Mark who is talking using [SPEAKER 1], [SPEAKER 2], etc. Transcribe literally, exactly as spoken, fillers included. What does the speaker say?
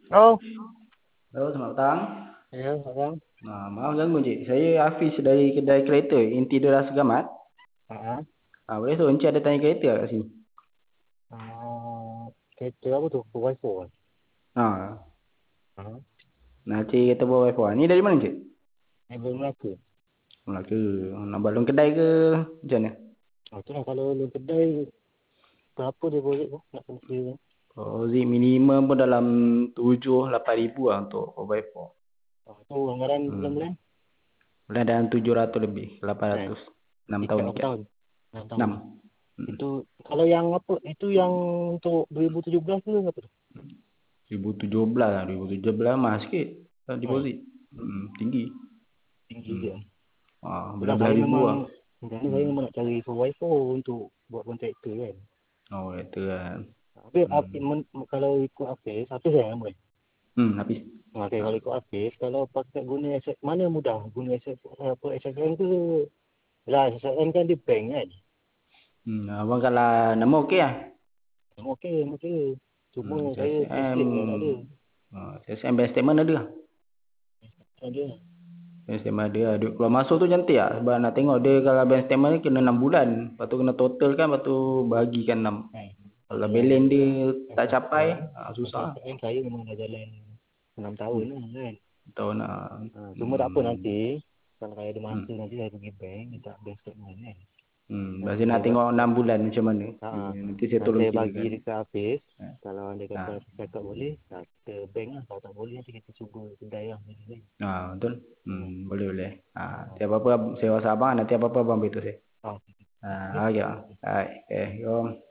[SPEAKER 1] Oh,
[SPEAKER 2] Halo, selamat petang.
[SPEAKER 1] ya, abang.
[SPEAKER 2] Nah, maaf ganggu Cik. Saya Hafiz dari kedai kereta Inti Deras Gamat.
[SPEAKER 1] Ah,
[SPEAKER 2] Ah, boleh tu Encik ada tanya kereta kat sini.
[SPEAKER 1] ah, kereta apa tu? Wi-Fi.
[SPEAKER 2] Ha.
[SPEAKER 1] Ah,
[SPEAKER 2] Nah, Cik kata bawa wifi. Ni dari mana Cik?
[SPEAKER 1] ni belum Melaka.
[SPEAKER 2] Melaka. Nak balong kedai ke macam mana?
[SPEAKER 1] Ah, tu lah kalau lu kedai, berapa dia boleh tu? Nak kena kira.
[SPEAKER 2] Oh, Zik minimum pun dalam tujuh lapan ribu lah untuk wifi.
[SPEAKER 1] Ah, tu anggaran
[SPEAKER 2] Hmm.
[SPEAKER 1] bulan-bulan.
[SPEAKER 2] Boleh dalam tujuh ratus lebih. lapan
[SPEAKER 1] Eh,
[SPEAKER 2] ratus. enam
[SPEAKER 1] ikat
[SPEAKER 2] tahun
[SPEAKER 1] berapa
[SPEAKER 2] ikat.
[SPEAKER 1] tahun? enam tahun.
[SPEAKER 2] enam. Hmm.
[SPEAKER 1] Itu, kalau yang apa? Itu yang untuk dua ribu tujuh belas tu apa tu?
[SPEAKER 2] dua ribu tujuh belas lah. dua ribu tujuh belas mahal sikit.
[SPEAKER 1] Eh,
[SPEAKER 2] Deposit. Hmm, tinggi.
[SPEAKER 1] tinggi
[SPEAKER 2] Hmm.
[SPEAKER 1] dia.
[SPEAKER 2] Ah,
[SPEAKER 1] Itulah
[SPEAKER 2] belah-belah
[SPEAKER 1] saya
[SPEAKER 2] ribu
[SPEAKER 1] memang,
[SPEAKER 2] lah.
[SPEAKER 1] sebenarnya saya
[SPEAKER 2] Hmm.
[SPEAKER 1] memang nak cari for Wi-Fi untuk buat kontraktor kan.
[SPEAKER 2] Oh, itu kan.
[SPEAKER 1] Tapi
[SPEAKER 2] Hmm.
[SPEAKER 1] ap- men- kalau ikut Hafiz, Hafiz yang boleh.
[SPEAKER 2] Hmm, habis.
[SPEAKER 1] Okey,
[SPEAKER 2] Ha.
[SPEAKER 1] kalau ikut Hafiz, kalau pakai guna aset, mana mudah? Guna aset apa S S N ke? Lah, S S N kan di bank kan?
[SPEAKER 2] Hmm, abang kalau nama okey lah.
[SPEAKER 1] Semua okey, semua okey. Cuma
[SPEAKER 2] Hmm,
[SPEAKER 1] saya
[SPEAKER 2] C S M.
[SPEAKER 1] payslip je tak ada.
[SPEAKER 2] Uh, C S M bank statement ada lah.
[SPEAKER 1] Ada.
[SPEAKER 2] Bank statement ada lah. Duit keluar masuk tu cantik lah. Sebab nak tengok dia kalau bank statement ni kena enam bulan. Lepas tu kena total kan. Lepas tu bagikan enam.
[SPEAKER 1] Kan?
[SPEAKER 2] Kalau
[SPEAKER 1] Kalau
[SPEAKER 2] balance dia tak capai,
[SPEAKER 1] S S N,
[SPEAKER 2] ah, susah.
[SPEAKER 1] S S N saya memang dah jalan enam tahun
[SPEAKER 2] Hmm,
[SPEAKER 1] lah kan.
[SPEAKER 2] tahu nak.
[SPEAKER 1] Ha, cuma tak apa
[SPEAKER 2] Hmm.
[SPEAKER 1] nanti, kalau saya ada masa
[SPEAKER 2] Hmm.
[SPEAKER 1] nanti saya pergi bank, minta bank statement kan.
[SPEAKER 2] Hmm.
[SPEAKER 1] Nanti
[SPEAKER 2] Lepas
[SPEAKER 1] saya
[SPEAKER 2] nak tengok enam bulan macam mana.
[SPEAKER 1] Ha, ha.
[SPEAKER 2] Dia- Nanti saya
[SPEAKER 1] Nanti
[SPEAKER 2] tolong
[SPEAKER 1] saya bagi
[SPEAKER 2] kirakan.
[SPEAKER 1] dekat Hafiz.
[SPEAKER 2] Ha.
[SPEAKER 1] Kalau anda kata
[SPEAKER 2] Ha.
[SPEAKER 1] Hafiz cakap boleh, ha, kita bank lah. Kalau tak boleh, nanti kita cuba kedai lah.
[SPEAKER 2] Ha, betul.
[SPEAKER 1] Ha,
[SPEAKER 2] Hmm, boleh boleh. Ha,
[SPEAKER 1] ha,
[SPEAKER 2] tiap apa-apa saya WhatsApp abang. Nanti apa-apa abang beritahu saya.
[SPEAKER 1] ha.
[SPEAKER 2] Ha,
[SPEAKER 1] Okey.
[SPEAKER 2] okey. Hai. Okay. Jom.